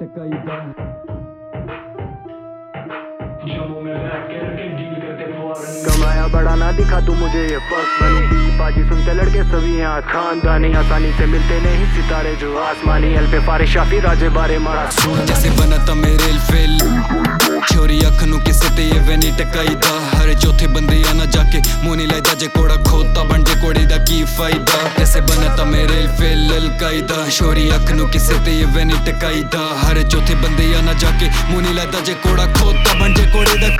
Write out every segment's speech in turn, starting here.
टकाईदा। कमाया बड़ा ना दिखा तू मुझे ये फर्स्ट मनी, बाजी सुनते लड़के सभी यहाँ खानदानी, आसानी से मिलते नहीं सितारे जो आसमानी। एल पे फारिश शाफी राजे बारे मारा सुन जैसे बना था मेरे फेल छोरी अख नू किसे ते ये वे नहीं टकाईदा। हर चौथे बंदे आना जाके मोनी लाइदा जे कोड़ा खोता बन जे कोड़े दा की फायदा। जैसे बना था मेरे फेल अलकायदा छोरी अख नू किसे ते ये वे नहीं टकाईदा। हर चौथे बंदे आना जाके मोनी लाइदा जे कोड़ा खोता बन जे कोड़े दा।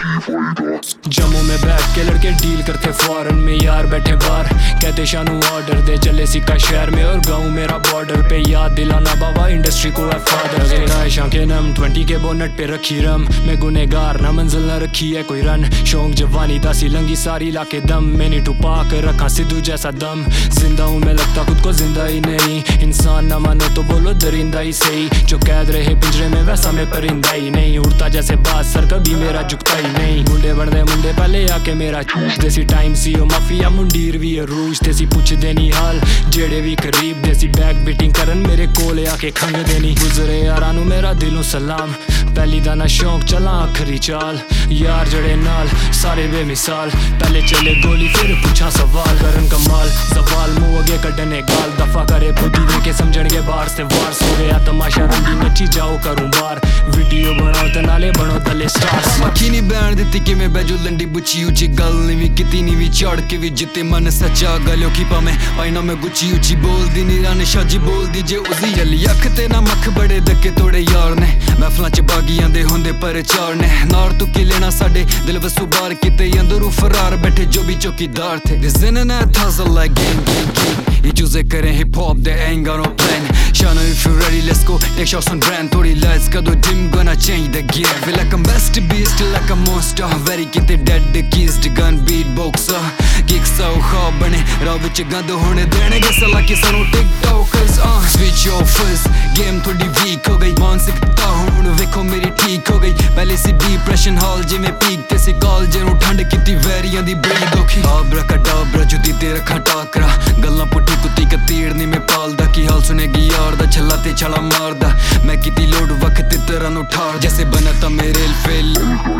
जम्मू में बैठ के लड़के डील करते फॉरेन में, यार बैठे बाहर कहते शानू ऑर्डर दे, चले सिक्का शहर में और गाँव मेरा बॉर्डर पे। याद दिलाना बाबा इंडस्ट्री को है फादर। आयशा के नम 20 के बोनट पे रखी रम, मैं गुनेगार ना मंजिल ना रखी है कोई रन। शौक जवानी दासी लंगी सारी लाके दम, मैंने टुपा कर रखा सिद्धू जैसा दम। जिंदा हूँ मैं लगता खुद को जिंदा ही नहीं, इंसान ना मानो तो बोलो दरिंदा ही सही। जो कैद रहे पिंजरे में वैसा मैं परिंदा ही नहीं, उड़ता जैसे बात सर कभी मेरा झुकता ही नहीं। मुंडे बढ़दे मुंडे पहले आके मेरा देसी टाइम सी ओ माफिया मुंडीर भी रूज देसी पुछ देनी हाल जेड़े भी करीब देसी बैक बीटिंग करन मेरे कोले आके खंग देनी। गुजरे यारां नू मेरा दिलों सलाम, पहली दाना शौक चला आखरी चाल। यार जड़े नाल सारे बेमिसाल, पहले चले गोली फिर पूछा सवाल। करन कमाल सवाल मुंह अगे कड्डने गाल, दफा करे बुद्धि दे के समझण के बाहर से वार। सो गया तमाशा रंगी नची जाओ करूं बार, वीडियो बनाओ ते नाले बनो तले स्टार्स। मक्खी नहीं बैण दित्ती कि मैं बैजू लंडी बुची उची गल नहीं भी किती नहीं भी चढ़ के भी जिते मन सच्चा गलो की पावे पाइना मैं गुची उची बोल दी नीरान शाजी बोल दी जे उसी जली अख ते ना मख बड़े दके तोड़े यार ने। महफलां च बागियां दे होंदे पर चार ने, नार तू की लेना साडे दिल वसू बार किते अंदरू फरार बैठे जो भी चौकीदार थे। This internet hustle like gang ये चूजे करें hip hop they ain't got no plan। Shana if you ready let's go take shots on brand, थोड़ी lights का दो dim gonna change the gear। Feel like I'm best beast like a monster, very किते dead keys the gun beatboxer। Gigs so hard बने राव विच गंद होने देने के सला की सानू tiktokers। Switch offers game थोड़ी weak हो गई, मानसिकता हुण वेखो मेरी ठीक हो गई। पहले सी डिप्रेशन हाल जिमें पीक ते सी कॉल जेनू ठंड किती वैरियां दी बड़ी दुखी। आबरा कडाबरा जुदी ते रखा टाकरा गल्लां पुट्ठी कुत्ती कतीड़ नी मैं पालदा। की हाल सुनेगी यार दा छला ते छला मारदा, मैं किती लोड वक्त तरह नु ठार। जैसे बना था मेरे फेल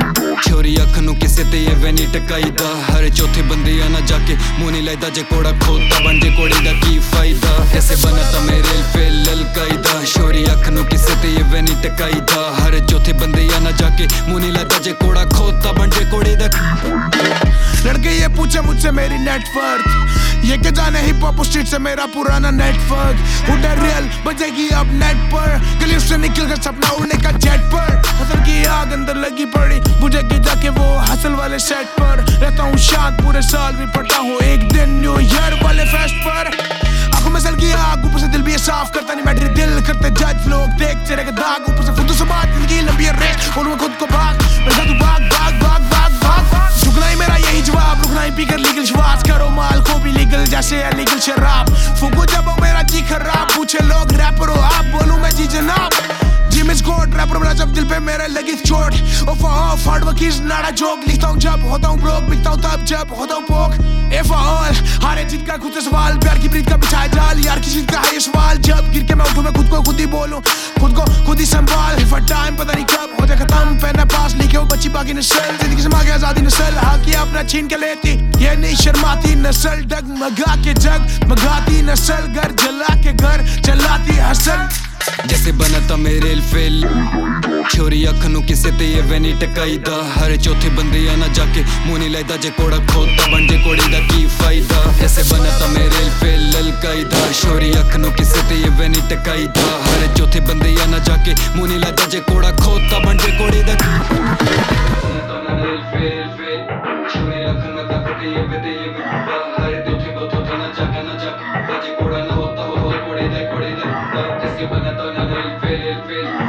छोरी अख नू किसे ते ये वे नहीं टकाईदा। हर चौथे बंदे आना जाके मोनी लाइदा जे कोड़ा खोता बन जे कोड़े दा की फायदा। जैसे बना था मेरे फेल अलकायदा छोरी अख नू किसे ते ये वे नहीं टकाईदा। हर चौथे बंदे आना जाके मोनी लाइदा जे कोड़ा खोता बन जे कोड़े दा। लड़के ये पूछे मुझसे मेरी नेटवर्क, ये क्या जाने हिप हॉप स्ट्रीट से मेरा पुराना नेटवर्क। उधर रियल बजेगी अब नेट पर, गलियों से निकल कर सपना उड़ने का जेट पर। हसल की आग अंदर लगी पड़ी बुझेगी जाके वो हसल वाले सेट पर। रहता हूँ शांत पूरे साल भी पढ़ता हूँ एक दिन न्यू ईयर वाले फेस्ट पर। आंखों में सल की आग ऊपर से दिल भी साफ करता नहीं मैटर दिल करते जज लोग देख चेहरे के दाग। ऊपर से फुद्दू से बात जिंदगी लंबी है रेस बोलूँ खुद को भाग मेरे साथ भाग भाग भाग भाग भाग। झुकना ही मेरा यही जवाब, रुकना ही पीकर लीगल श्वास करो माल को भी लीगल जैसे है लीगल शराब। फूको जब हो मेरा जी खराब पूछे लोग रैपर हो आप बोलूं मैं जी जनाब। जिम इज गॉड रैपर बना जब दिल पे मेरे लगी चोट। ओफ of hard work is not a joke, लिखता हूं जब होता हूं ब्रोक बिकता हूं तब जब होता हूं पोक। इफ ऑल हारे जीत का खुद से सवाल, प्यार की प्रीत का बिछाया जाल, यार की जीत का है ये सवाल। जब गिर के मैं उठूं मैं खुद को खुद ही बोलूं खुद को खुद ही संभाल। इफ टाइम पता नहीं कब हो जाए खत्म पहना पास लिखे हो बच्ची बाकी नस्ल जिंदगी से मांगे आजादी नस्ल। हाकी अपना छीन के लेती ये नहीं शर्माती नस्ल, डगमगा के जग मगाती नस्ल, घर जला के घर चलाती हसल। जैसे बना था मेरे फेल छोरी अख नू किसे ते ये वे नहीं टकाईदा। हर चौथे बंदे आना जाके मोनी लाइदा जे कोड़ा खोता बन जे कोड़े दा की फायदा। जैसे बना था मेरे फेल अलकायदा छोरी अख नू किसे ते ये वे नहीं टकाईदा। हर चौथे बंदे आना जाके मोनी लाइदा जे कोड़ा खोता बन जे कोड़े दा। Bana dönen el fel